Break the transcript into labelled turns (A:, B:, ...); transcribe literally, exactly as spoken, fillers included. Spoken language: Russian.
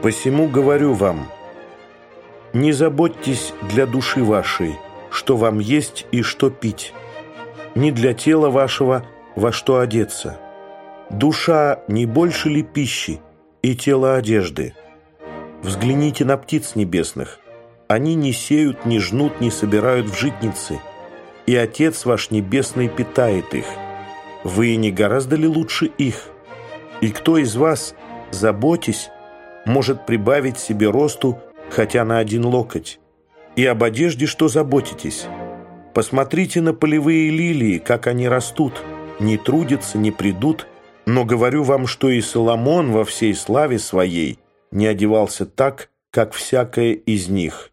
A: Посему говорю вам, не заботьтесь для души вашей, что вам есть и что пить, ни для тела вашего, во что одеться. Душа не больше ли пищи и тело одежды? Взгляните на птиц небесных. Они не сеют, не жнут, не собирают в житницы, и Отец ваш Небесный питает их. Вы не гораздо ли лучше их? И кто из вас, заботясь, может прибавить себе росту хотя на один локоть? И об одежде что заботитесь? Посмотрите на полевые лилии, как они растут, не трудятся, не придут, но говорю вам, что и Соломон во всей славе своей не одевался так, как всякая из них.